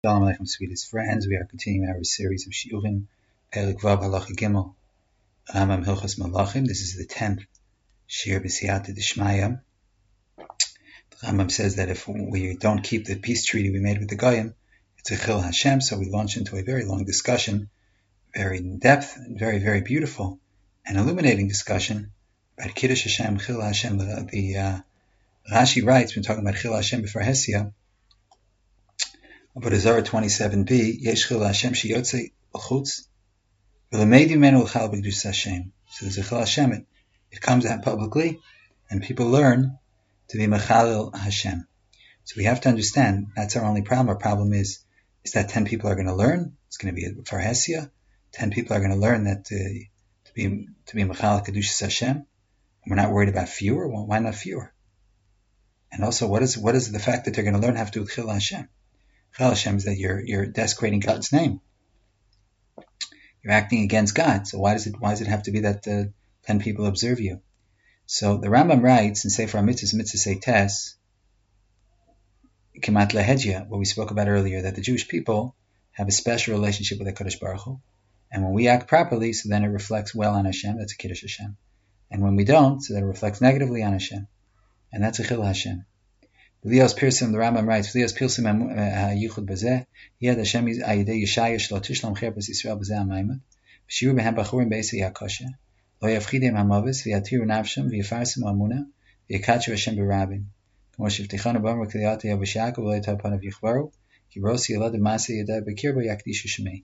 Shalom Aleichem, sweetest friends. We are continuing our series of Shiurim, Perek Vav Halacha Gimel, Rambam Hilchos Malachim. This is the 10th Shir B'Siyata D'Shmaya. The Rambam says that if we don't keep the peace treaty we made with the Goyim, it's a Chil Hashem. So we launch into a very long discussion, very in depth, and very, very beautiful and illuminating discussion about Kiddush Hashem, Chil Hashem. The Rashi writes, when talking about Chil Hashem before Hesia, about Zara 27b, Yesh Chil Hashem Sheyotze L'chutz V'Lemeid Yimenu L'chal B'Kedusha Hashem. So there's a Chil Hashem. It comes out publicly, and people learn to be Mechalil Hashem. So we have to understand that's our only problem. Our problem is that 10 people are going to learn. It's going to be for Hesia. 10 people are going to learn that to be Mechalil Kedusha Hashem. And we're not worried about fewer. Well, why not fewer? And also, what is the fact that they're going to learn have to do with Chil Hashem? Chil Hashem is that you're desecrating God's name. You're acting against God. So why does it have to be that 10 people observe you? So the Rambam writes in Sefer HaMitzvos, Mitzvah Seites, Kemat Lehedja, what we spoke about earlier, that the Jewish people have a special relationship with HaKadosh Baruch Hu. And when we act properly, so then it reflects well on Hashem, that's a Kiddush Hashem. And when we don't, so that it reflects negatively on Hashem. And that's a Chil Hashem. V'lios Pirsim, the Rambam writes, V'lios Pirsim yichud bazeh, yad Hashem ayidei Yeshaya shlo tishlam cherpas Yisrael bazeh ha'maimad, v'shiru behem bachurim be'esei yakosha, lo yavchidem ha'mavis, v'yatiru nafshem, v'yafarsim ha'amuna, v'yakachu Hashem b'rabin. K'mo shivtichanu b'amr k'liyatei Yavashyaku v'lo yitapanav yichvaru, ki brosi yalad ha'maseh yadai b'kirbo yakdishu shemei.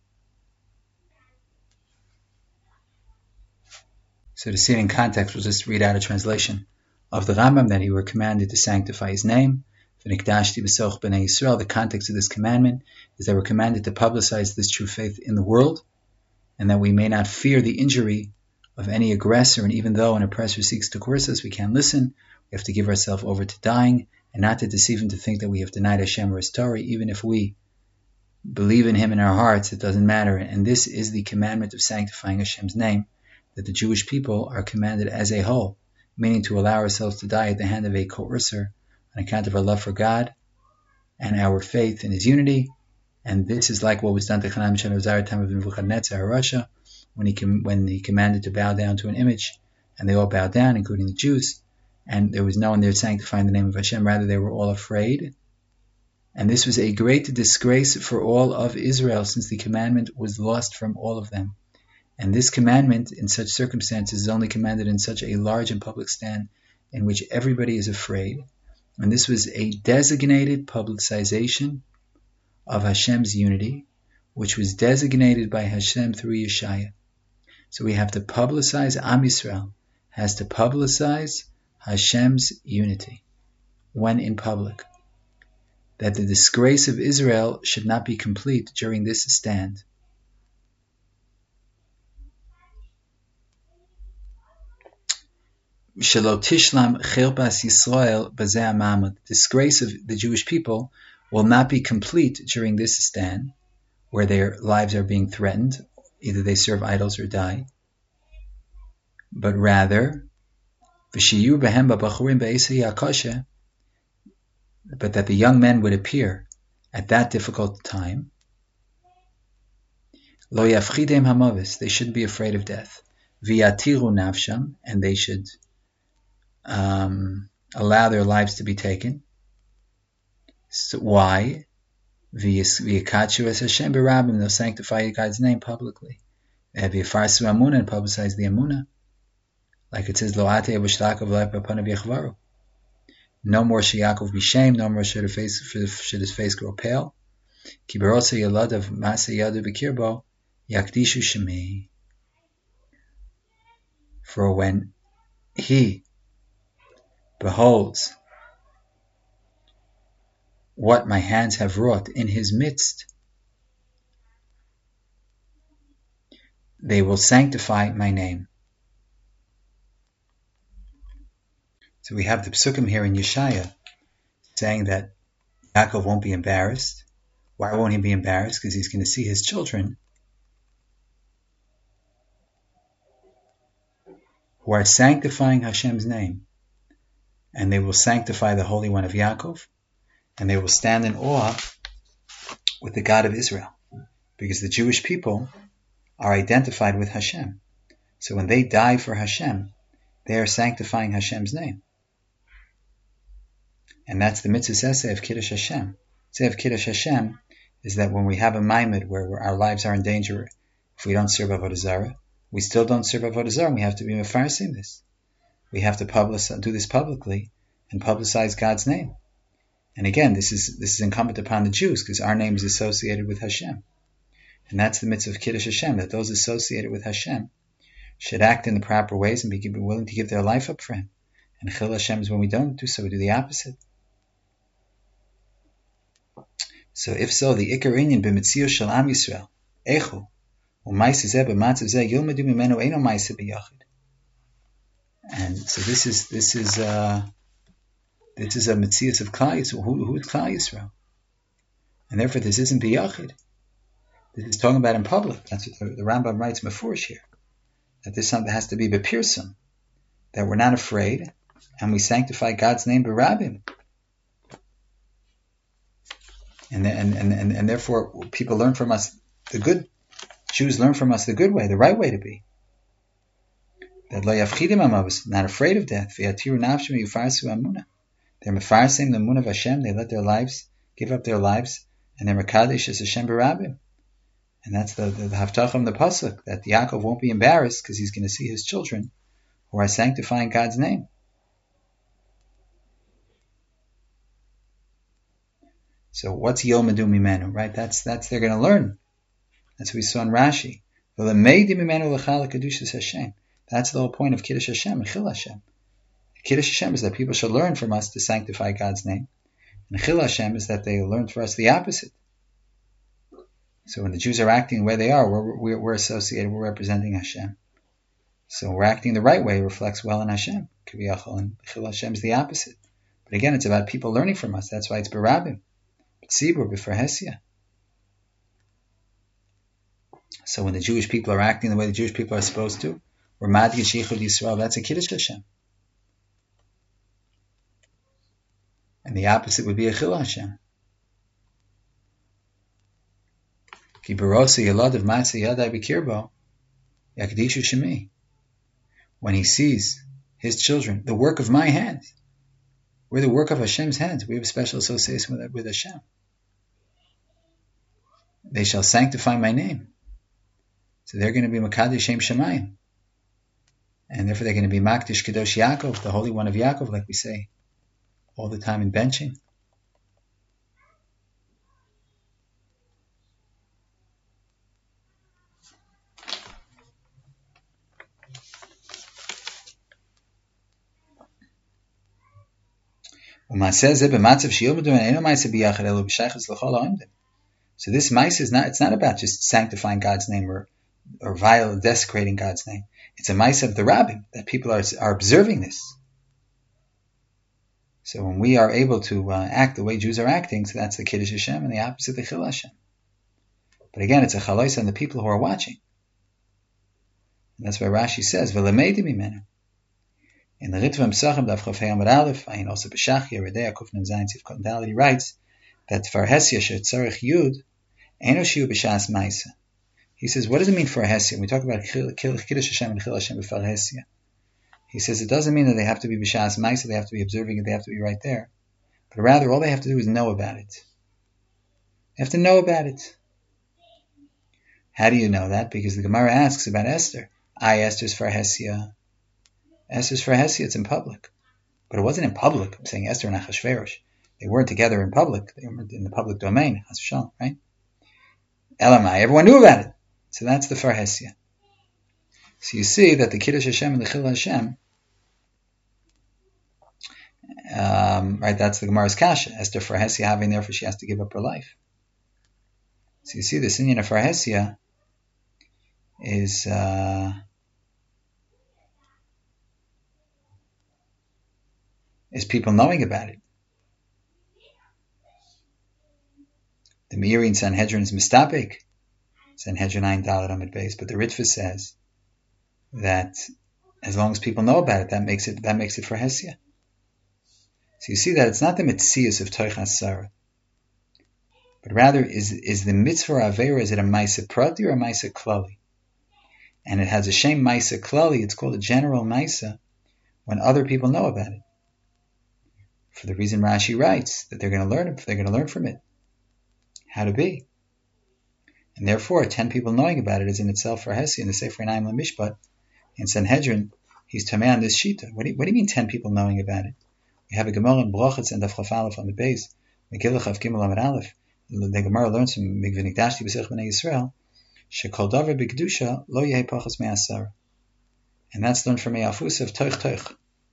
So to see it in context, we'll just read out a translation of the Rambam, that he were commanded to sanctify his name. The context of this commandment is that we're commanded to publicize this true faith in the world, and that we may not fear the injury of any aggressor, and even though an oppressor seeks to coerce us, we can't listen. We have to give ourselves over to dying, and not to deceive him to think that we have denied Hashem or his Torah. Even if we believe in him in our hearts, it doesn't matter. And this is the commandment of sanctifying Hashem's name, that the Jewish people are commanded as a whole, meaning to allow ourselves to die at the hand of a coercer on account of our love for God and our faith in his unity. And this is like what was done to Chanan Mishan of Zara, time of Nebuchadnezzar HaRasha, when he commanded to bow down to an image, and they all bowed down, including the Jews, and there was no one there sanctifying the name of Hashem. Rather, they were all afraid. And this was a great disgrace for all of Israel, since the commandment was lost from all of them. And this commandment, in such circumstances, is only commanded in such a large and public stand in which everybody is afraid. And this was a designated publicization of Hashem's unity, which was designated by Hashem through Yeshaya. So we have to publicize, Am Yisrael has to publicize Hashem's unity when in public. That the disgrace of Israel should not be complete during this stand. Disgrace of the Jewish people will not be complete during this stand, where their lives are being threatened, either they serve idols or die, but rather, but that the young men would appear at that difficult time. They shouldn't be afraid of death. And they should allow their lives to be taken. So why? They'll sanctify God's name publicly. And publicize the Amunah. Like it says, no more should Yaakov be shamed, no more should his face grow pale. For when he beholds what my hands have wrought in his midst, they will sanctify my name. So we have the psukim here in Yeshaya saying that Yaakov won't be embarrassed. Why won't he be embarrassed? Because he's going to see his children who are sanctifying Hashem's name, and they will sanctify the Holy One of Yaakov, and they will stand in awe with the God of Israel, because the Jewish people are identified with Hashem. So when they die for Hashem, they are sanctifying Hashem's name. And that's the mitzvah seseh of Kiddush Hashem. Say of Kiddush Hashem is that when we have a maimed where our lives are in danger, if we don't serve Avodah Zarah, we still don't serve Avodah Zarah, and we have to be mefarsim this. We have to do this publicly and publicize God's name. And again, this is incumbent upon the Jews, because our name is associated with Hashem. And that's the mitzvah of Kiddush Hashem, that those associated with Hashem should act in the proper ways and be willing to give their life up for Him. And Chil Hashem is when we don't do so, we do the opposite. So if so, the Ikar Inyan b'mitzius shel Am Yisrael, Echu, u'maisa zeh b'matzav zeh yilmedu mimenu eino maisa b'yachid. And so this is a mitzius of Klal Yisrael. Who is Klal Yisrael? And therefore this isn't b'yachid. This is talking about in public. That's what the Rambam writes Mefurish here. That this something has to be b'pirsum, that we're not afraid, and we sanctify God's name b'rabim. And therefore people learn from us the good. Jews learn from us the good way, the right way to be. That lo yafchidim amavos, not afraid of death. V'yatiru nafshim yufarsu amuna. They're mefarsim the amun of Hashem. They let their lives, give up their lives, and they're mekadesh as Hashem b'rabim. And that's the haftachim, the pasuk, that Yaakov won't be embarrassed because he's going to see his children who are sanctifying God's name. So what's Yom Adu Mimenu, right? That's they're going to learn. That's what we saw in Rashi. That's the whole point of Kiddush Hashem and Chil Hashem. Kiddush Hashem is that people should learn from us to sanctify God's name. And Chil Hashem is that they learn for us the opposite. So when the Jews are acting the way they are, we're associated, we're representing Hashem. So we're acting the right way, reflects well in Hashem. And Chil Hashem is the opposite. But again, it's about people learning from us. That's why it's Barabim. Tzibur b'farhesia. So when the Jewish people are acting the way the Jewish people are supposed to, we're Madgish Yichud Yisrael, that's a Kiddush Hashem. And the opposite would be a Chil Hashem. Ki barosa yaladav ma'aseh yadai b'kirbo yakdishu shemi. When he sees his children, the work of my hands, we're the work of Hashem's hands. We have a special association with Hashem. They shall sanctify my name. So they're going to be Makadesh Shem Shemayim. And therefore they're going to be Makdish Kadosh Yaakov, the Holy One of Yaakov, like we say all the time in benching. So this mice is it's not about just sanctifying God's name or desecrating God's name. It's a mice of the rabbim, that people are observing this. So when we are able to act the way Jews are acting, so that's the Kiddush Hashem, and the opposite, the Chil Hashem. But again, it's a chalois on the people who are watching. And that's why Rashi says, "V'lemeidim imenu." In the Ritva Mesachim Daf Chaf Hei Amud Aleph, Ayin also B'Shachia Redei Kuf Nun Zayin Tzif Koten Daled, he writes that Farhesia Shetzarich Yud Eino Shiu B'Shas Ma'isa. He says, what does it mean for a Hesia? We talk about Kiddush Hashem and Chil Hashem b'Farhesia. He says it doesn't mean that they have to be B'Shas Ma'isa, they have to be observing it, they have to be right there. But rather, all they have to do is know about it. They have to know about it. How do you know that? Because the Gemara asks about Esther. Esther's Farhesia. Esther's Farhesia, it's in public. But it wasn't in public. I'm saying Esther and Achashverosh. They weren't together in public. They were in the public domain, right? Elamai, everyone knew about it. So that's the Farhesia. So you see that the Kiddush Hashem and the Chil Hashem, right, that's the Gemara's Kasha. Esther Farhesia having, therefore she has to give up her life. So you see this Inyan of Farhesia is people knowing about it. The Meiri in Sanhedrin is mistapik, Sanhedrin 9 Daled Amud Beis, but the Ritva says that as long as people know about it, that makes it for Hesia. So you see that it's not the mitzias of Toich HaSara, but rather is the mitzvah avera, is it a maisa prati or a maisa klali? And it has a shem maisa klali, it's called a general maisa, when other people know about it. For the reason Rashi writes, that they're going to learn from it how to be. And therefore, 10 people knowing about it is in itself for Hesi. In the Sefer Einayim LaMishpat, in Sanhedrin, he's tamei on this shita. What do you mean 10 people knowing about it? We have a Gemara in Brachos and Daf Chaf Aleph on the base. Megillah Chaf Gimel Amud Aleph. The Gemara learns from V'nikdashti b'sech b'nei Yisrael, shekol davar b'kedusha lo yehi pachas me'asara. And that's learned from Eyafusa of Toich Toich.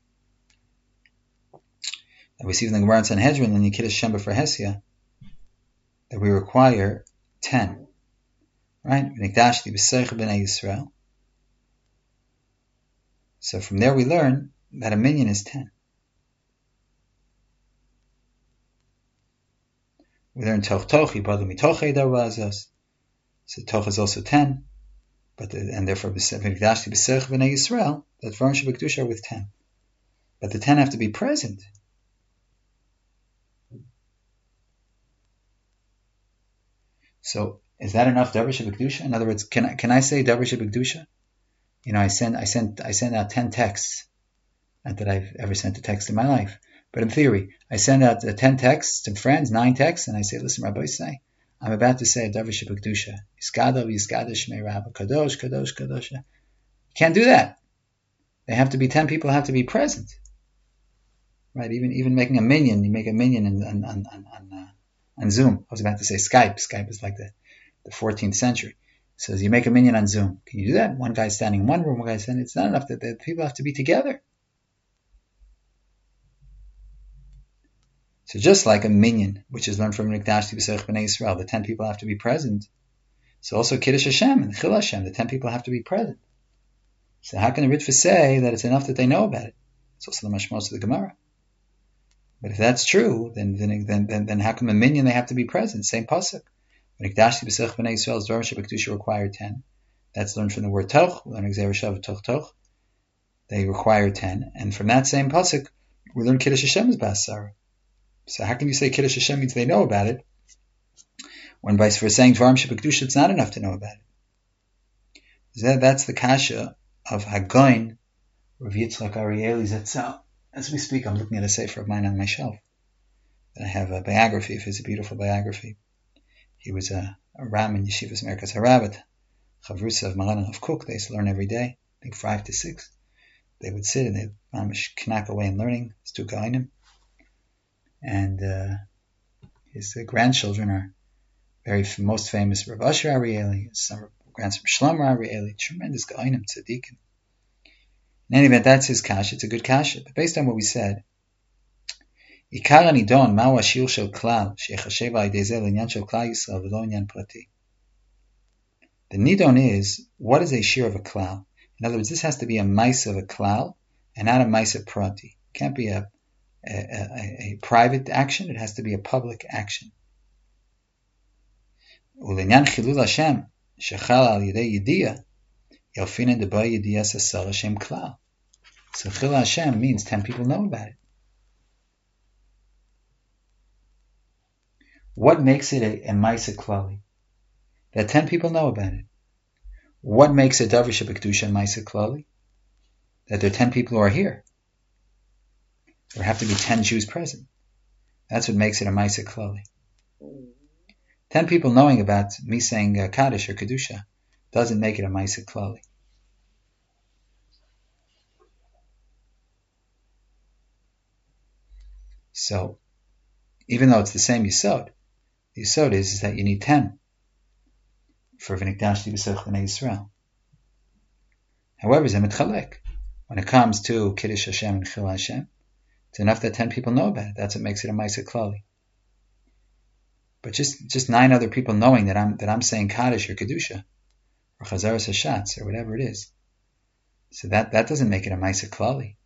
And we see in the Gemara in Sanhedrin and Yekiddush Shem for Hesia that we require 10. Right? V'nikdashti b'sech b'nei Yisrael. So from there we learn that a minyan is 10. We learn Toch Toch, Yibadu Mitochei Darvazos. So Toch is also 10. And therefore, V'nikdashti b'sech b'nei Yisrael, that Dvarim Shebekdusha are with 10. But the 10 have to be present. So, is that enough Davar Shebekdusha? In other words, can I say Davar Shebekdusha? You know, I send out 10 texts. Not that I've ever sent a text in my life, but in theory, I send out 10 texts to friends, 9 texts, and I say, listen, Rabbi say, I'm about to say a Davar Shebekdusha. Yiskadav, Yiskadav, Shmei Rabba, Kadosh, Kadosh, Kadosh. You can't do that. They have to be 10 people have to be present. Right? Even making a minyan, you make a minyan on Zoom. I was about to say Skype. Skype is like the 14th century. So you make a minyan on Zoom. Can you do that? One guy's standing in one room, one guy's standing. It's not enough that the people have to be together. So just like a minyan, which is learned from Nikdashti B'Sech B'nei Yisrael, the 10 people have to be present. So also Kiddush Hashem and Chil Hashem, the 10 people have to be present. So how can the Ritva say that it's enough that they know about it? It's also the mashmos of the Gemara. But if that's true, then how come a minyan they have to be present? Same pasuk. Nikdashti B'Sech B'nei Yisrael's Dvarim Shebekdusha require 10. That's learned from the word Toch. We learn Gzeir Shav Toch Toch. They require 10, and from that same pasuk we learn Kiddush Hashem is B'Asara. So how can you say Kiddush Hashem means they know about it, when by saying Dvarim Shebekdusha it's not enough to know about it? That's the kasha of Hagoin Rav Yitzchak Arieli Zatzal. As we speak, I'm looking at a sefer of mine on my shelf. I have a biography of his, a beautiful biography. He was a Ram in Yeshivas Merkaz Harabat, Chavrusa of Maran of Cook. They used to learn every day, I think 5 to 6. They would sit and they'd knack away in learning, Stuka Einim. And his grandchildren are most famous Rav Asher Arieli, some grandson Shlomo Arieli, tremendous Gainim, Tzaddikim. In any event, that's his kasha. It's a good kasha. But based on what we said, Ikar Nidon, Ma'u Ashir Shel Klal, Sheichashev Ha'idei Zeh L'Inyan Shel Klal Yisrael V'lo Inyan Prati. The Nidon is, what is a shir of a klal? In other words, this has to be a maisa of a klal and not a maisa prati. It can't be a private action, it has to be a public action. U'L'Inyan Chilul Hashem, Shechal Al Yidei Yediyah, Yelfinen Deba Yediyah Sasar Hashem Klal. So Chil Hashem means 10 people know about it. What makes it a Maisa Klali? That 10 people know about it. What makes a Davar Shebekdusha Maisa Klali? That there are 10 people who are here. There have to be 10 Jews present. That's what makes it a Maisa Klali. 10 people knowing about me saying Kaddish or Kedusha doesn't make it a Maisa Klali. So, even though it's the same Yisod, the Yisod is that you need 10 for V'nikdashti B'Sech B'nei Yisrael. However, Zeh Mitchalek. When it comes to Kiddush Hashem and Chil Hashem, it's enough that 10 people know about it. That's what makes it a Maisa Klali. But just 9 other people knowing that I'm saying Kaddish or Kedusha or Chazaras Hashatz or whatever it is. So that doesn't make it a Maisa Klali.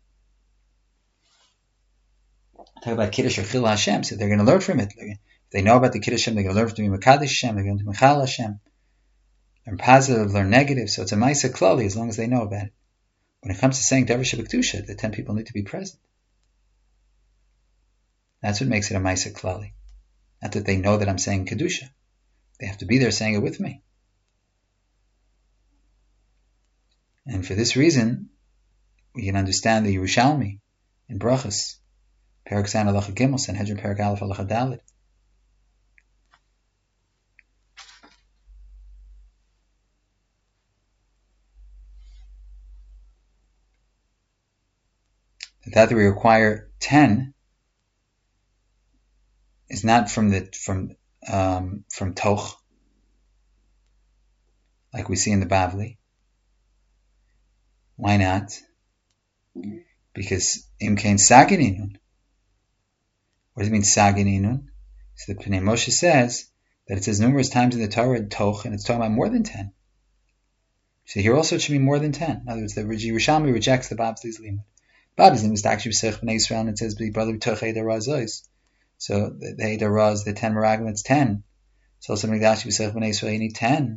Talk about Kiddush or Chil Hashem, so they're going to learn from it. If they know about the Kiddush Hashem, they're going to learn from Mekadesh Hashem, they're going to Mechal Hashem. Learn positive, learn negative, so it's a Maisa Klali as long as they know about it. When it comes to saying Davar Shebekdusha, the 10 people need to be present. That's what makes it a Maisa Klali. Not that they know that I'm saying Kedusha. They have to be there saying it with me. And for this reason, we can understand the Yerushalmi in Brachas, Perek Zayin Halacha Gimel, Sanhedrin Perek Aleph Halacha Daled. That we require 10 is not from Toch, like we see in the Bavli. Why not? Because Im Kain Sagininun. What does it mean Sagininun? So the Pnei Moshe says that it says numerous times in the Torah in Toch, and it's talking about more than 10. So here also it should be more than 10. In other words, the Yerushalmi rejects the Bavli's limud. Bavli's limud is actually B'Seich B'nei Yisrael, and it says brother Toch Eidah Razois. So the Eidah Raz, the 10 Meraglim, it's 10. So also Mikdash B'Seich B'nei Yisrael, you need 10.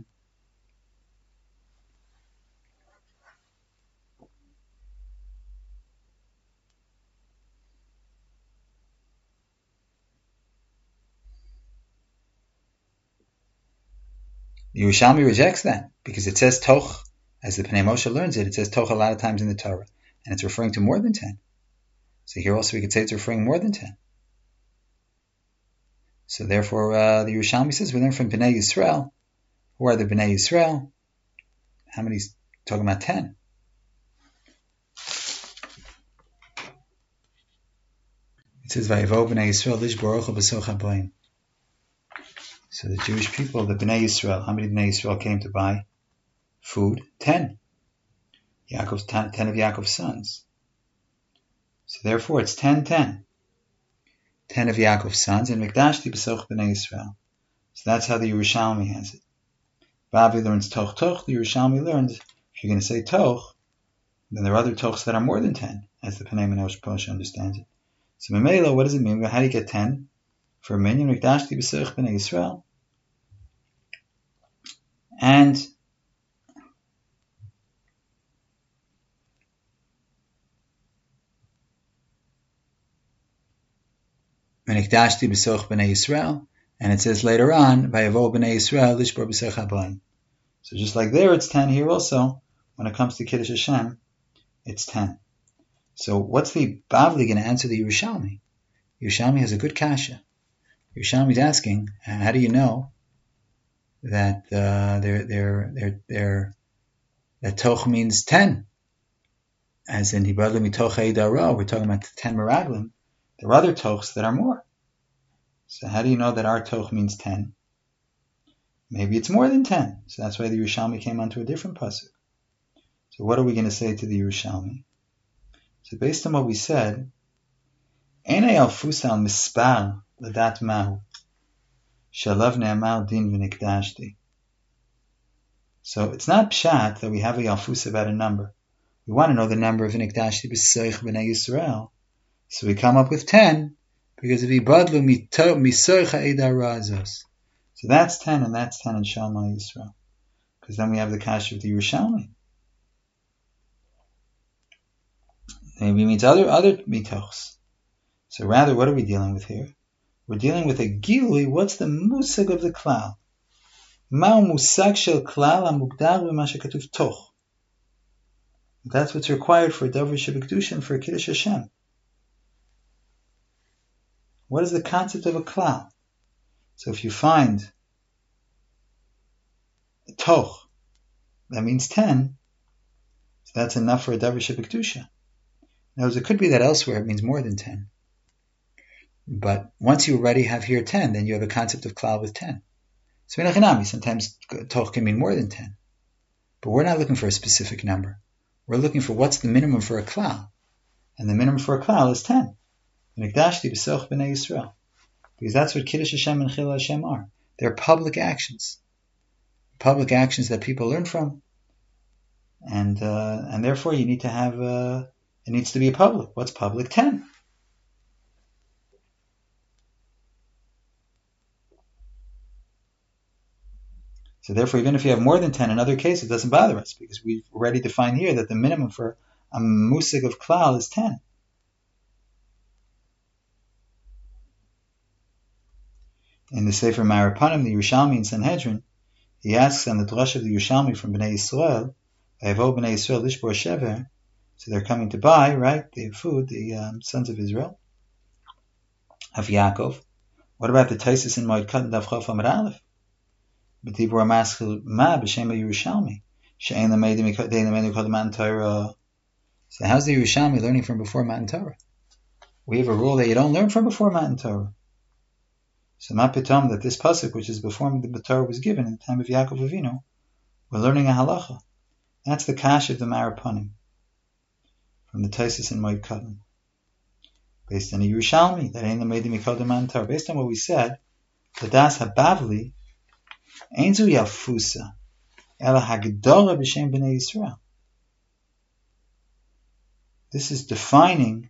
The Yerushalmi rejects that because it says Toch, as the Pnei Moshe learns it says Toch a lot of times in the Torah, and it's referring to more than 10. So here also we could say it's referring more than 10. So therefore, the Yerushalmi says we learn from Bnei Yisrael. Who are the Bnei Yisrael? How many is talking about 10? It says Vayevo Bnei Yisrael Lish Baruch B'Soch HaBoim. So the Jewish people, the Bnei Yisrael, how many Bnei Yisrael came to buy food? 10. 10 of Yaakov's sons. So therefore it's 10. 10 of Yaakov's sons, and Mikdashti B'Soch Bnei Yisrael. So that's how the Yerushalmi has it. Bavli learns Toch. The Yerushalmi learns, if you're going to say Toch, then there are other Tochs that are more than 10, as the Pnei Moshe understands it. So Memela, what does it mean? How do you get 10? For a minyan, Mikdashti B'Soch Bnei Yisrael. And Menikdashti B'Soch B'nei Yisrael, and it says later on, Vayavo B'nei Yisrael Lishbor B'Soch HaBoim. So just like there, it's 10 here also. When it comes to Kiddush Hashem, it's 10. So what's the Bavli going to answer the Yerushalmi? Yerushalmi has a good kasha. Yerushalmi is asking, how do you know that that Toch means 10? As in Hibadli Mitoch Eidara, we're talking about the 10 Meraglim. There are other Tochs that are more. So how do you know that our Toch means 10? Maybe it's more than 10. So that's why the Yerushalmi came onto a different pasuk. So what are we going to say to the Yerushalmi? So based on what we said, Einay al-Fusal mispal l'dat mahu shalav ne'amal din v'nikdashti. So it's not pshat that we have a Yalfus about a number. We want to know the number of v'nikdashti b'soich b'nei Yisrael. So we come up with 10 because of ibadlu misoich ha'edar razos. So that's 10 and that's 10 in Shalma Yisrael. Because then we have the kasha of the Yerushalmi. Maybe it means other mitochs. So rather, what are we dealing with here? We're dealing with a gilui. What's the musag of the klal? Ma'u musag shel klal hamugdar b'ma shekatuv toch. That's what's required for davar shebekdusha and for Kiddush Hashem. What is the concept of a klal? So if you find a toch, that means 10, so that's enough for a davar shebekdusha. Now, it could be that elsewhere it means more than 10. But once you already have here 10, then you have a concept of klal with 10. So sometimes toch can mean more than 10. But we're not looking for a specific number. We're looking for what's the minimum for a klal. And the minimum for a klal is 10. Mikdashti b'soch b'nei Yisrael. Because that's what Kiddush Hashem and Chil Hashem are. They're public actions. Public actions that people learn from. And therefore you need to have, it needs to be public. What's public? 10. So therefore, even if you have more than 10 in other cases, it doesn't bother us because we've already defined here that the minimum for a musig of klal is 10. In the Sefer Marapanim, the Yerushalmi in Sanhedrin, he asks on the drush of the Yerushalmi from Bnei Yisrael, Vayavo Bnei Yisrael Lishbor Shever, so they're coming to buy, right? They have food, the sons of Israel, of Yaakov. What about the Taisus in Moed Katan Daf Chof Amud Aleph? B'dibur Maschil Ma b'Shem Yerushalmi she'ein l'meidim kol Matan Torah. So how's the Yerushalmi learning from before Matan Torah? We have a rule that you don't learn from before Matan Torah. So ma pitom that this pasuk, which is before the Torah was given in the time of Yaakov Avinu, we're learning a halacha. That's the kash of the Marapanim from the Taisus in Moed Katan, based on the Yerushalmi that ain't the meidim kol Matan Torah. Based on what we said, the Das Habavli ain't zu yafusa ela hagdora b'shem b'nei Yisrael. This is defining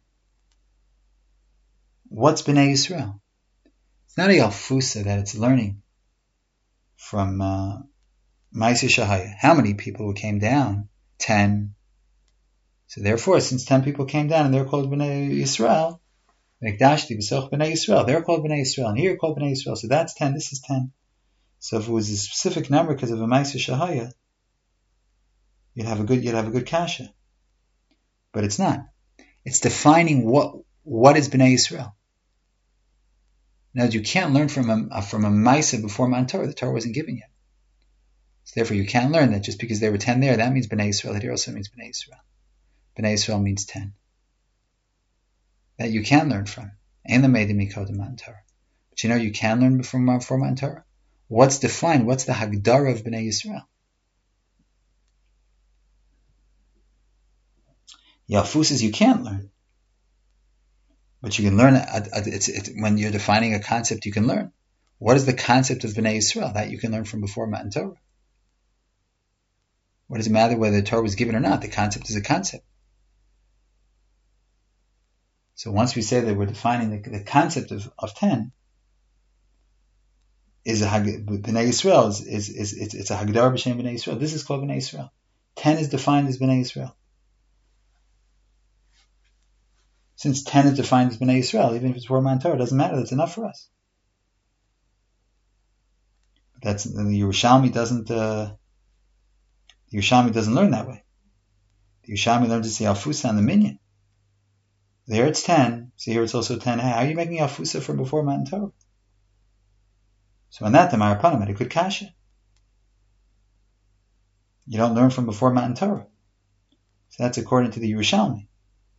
what's b'nei Yisrael. It's not a Yalfusa that it's learning from Ma'aseh Shahaya. How many people came down? 10. So therefore, since 10 people came down and they're called B'nai Yisrael, Mikdashti B'soch B'nai Yisrael, they're called B'nai Yisrael, and here you're called B'nai Yisrael. So that's 10, this is 10. So if it was a specific number because of a Ma'aseh Shahaya, you'd have a good kasha. But it's not. It's defining what is B'nai Yisrael. Now, you can't learn from a Maisa before Matan Torah. The Torah wasn't given yet. So therefore, you can't learn that just because there were 10 there, that means B'nai Yisrael. That here also means B'nai Yisrael. B'nai Yisrael means 10. That you can learn from. And the Meidim Mikol Matan Torah. But you can learn from before Matan Torah. What's defined? What's the Hagdara of B'nai Yisrael? Yalfuses you can't learn. But you can learn, when you're defining a concept, you can learn. What is the concept of B'nai Yisrael? That you can learn from before Matan Torah. What does it matter whether the Torah was given or not? The concept is a concept. So once we say that we're defining the concept of 10, is a B'nai Yisrael, it's a Hagdar B'Shem B'nai Yisrael. This is called B'nai Yisrael. 10 is defined as B'nai Yisrael. Since 10 is defined as B'nai Yisrael, even if it's before Matan Torah, it doesn't matter. That's enough for us. The Yerushalmi doesn't. The Yerushalmi doesn't learn that way. The Yerushalmi learns to say Alfusa on the minyan. There it's 10. So here it's also 10. Hey, how are you making Alfusa from before Matan Torah? So on that, the Marapanim had a good kasha. You don't learn from before Matan Torah. So that's according to the Yerushalmi.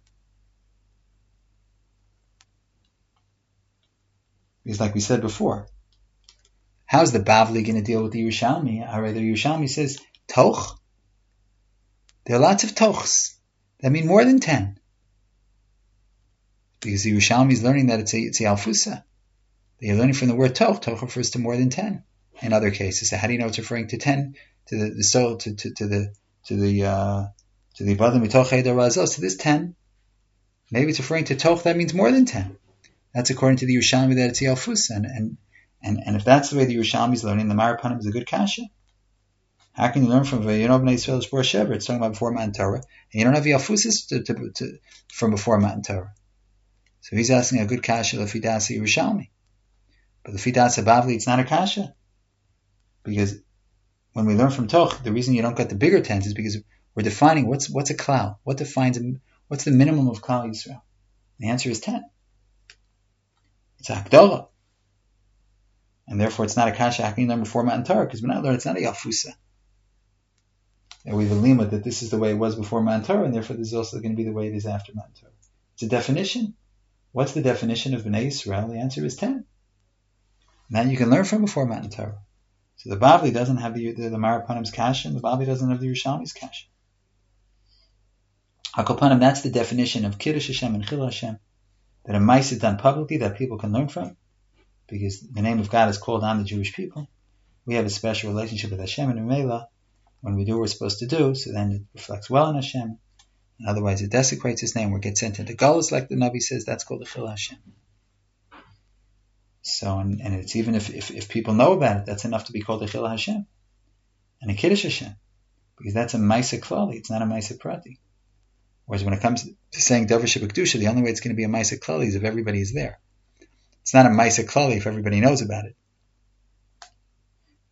Because like we said before, how's the Bavli going to deal with the Yerushalmi? The Yerushalmi says, Toch. There are lots of Tochs that mean more than 10. Because the Yerushalmi is learning that it's a Alfusa. They're learning from the word Toch. Toch refers to more than 10 in other cases. So how do you know it's referring to 10? To the soul, to the Badim Mitoch Eder Razos, to this 10. Maybe it's referring to Toch, that means more than 10. That's according to the Yerushalmi that it's Yalfus, and if that's the way the Yerushalmi is learning, the Marapanim is a good kasha. How can you learn from Bnei Yisrael Shbor Shever? It's talking about before Matan Torah, and you don't have Yalfusis from before Matan Torah. So he's asking a good kasha Lefidas Yerushalmi, but Lefidas Bavli it's not a kasha, because when we learn from Toch, the reason you don't get the bigger tens is because we're defining what's a klal, what's the minimum of klal Yisrael. The answer is 10. It's a Hakdara. And therefore it's not a kasha. How can you learn before Matan Torah? Because we're not learning, it's not a Yalfusa. And we have a lima that this is the way it was before Matan Torah, and therefore this is also going to be the way it is after Matan Torah. It's a definition. What's the definition of Bnei Yisrael? The answer is 10. Now you can learn from before Matan Torah. So the Bavli doesn't have the Marapanim's kasha, and the Bavli doesn't have the Yerushalmi's kasha. Hakopanim, that's the definition of Kiddush Hashem and Chil Hashem. That a mice is done publicly that people can learn from, because the name of God is called on the Jewish people. We have a special relationship with Hashem and Umela. When we do what we're supposed to do, so then it reflects well on Hashem. And otherwise it desecrates His name, or gets sent into Galus, like the Navi says. That's called the Chil Hashem. So, and it's even if people know about it, that's enough to be called a Chil Hashem and a Kiddush Hashem, because that's a Maisa Klali. It's not a Maisa Prati. Whereas when it comes to saying Davar Shebekdusha, the only way it's going to be a Maisa Klali is if everybody is there. It's not a Maisa Klali if everybody knows about it.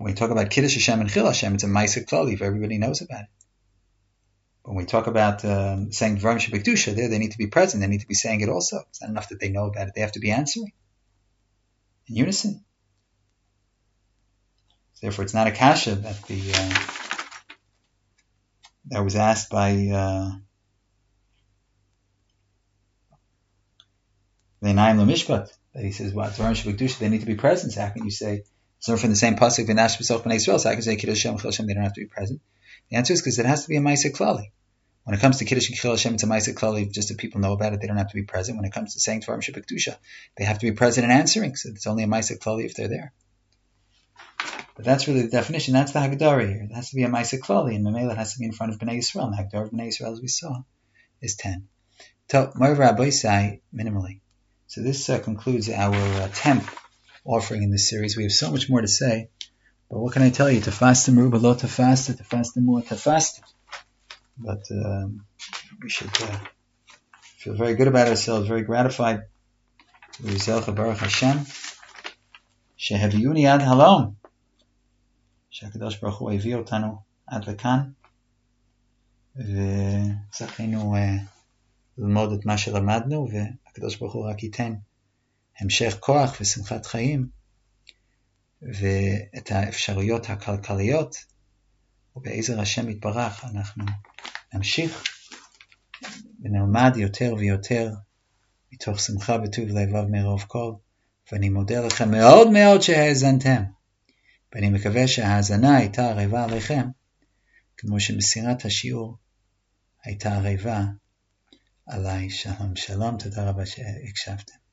When we talk about Kiddush Hashem and Chil Hashem, it's a Ma'aseh Klali if everybody knows about it. When we talk about saying Dvarim Shebekdusha, there they need to be present. They need to be saying it also. It's not enough that they know about it. They have to be answering in unison. Therefore, it's not a kasha that that was asked by the Naim Lamishpat, that he says, "What Dvarim Shebekdusha? They need to be present. So how can you say it's not from the same pasuk V'nash b'soch b'nei Yisrael? So how can you say Kiddush Hashem Chil Hashem? They don't have to be present." The answer is because it has to be a Ma'aseh Klali. When it comes to Kiddush and Chil Hashem, it's a Ma'aseh Klali. Just that people know about it, they don't have to be present. When it comes to saying Dvarim Shebekdusha, they have to be present and answering. So it's only a Ma'aseh Klali if they're there. But that's really the definition. That's the Hagdara here. It has to be a Ma'aseh Klali, and Mamela it has to be in front of Bnei Yisrael. And the Hagdara of Bnei Yisrael, as we saw, is 10. So, Mo'av Rabbi Sai, minimally. So this concludes our 10th offering in this series. We have so much more to say, but what can I tell you? To fast the meruba, lo to fast it, to fast the mu'ah, to fast it. But we should feel very good about ourselves, very gratified. Rizalcha Baruch Hashem, shehaviyuni ad halom. שהקדוש ברוך הוא הביא אותנו עד לכאן וזכינו ללמוד את מה שלמדנו, והקדוש ברוך הוא רק ייתן המשך כוח ושמחת חיים ואת האפשרויות הכלכליות, ובעזר השם יתברך אנחנו נמשיך ונלמד יותר ויותר מתוך שמחה וטוב לבב מרוב כל. ואני מודה לכם מאוד מאוד שהאזנתם, ואני מקווה שההאזנה הייתה ערבה עליכם, כמו שמסירת השיעור הייתה ערבה עליי. שלום, שלום, תודה רבה שהקשבתם.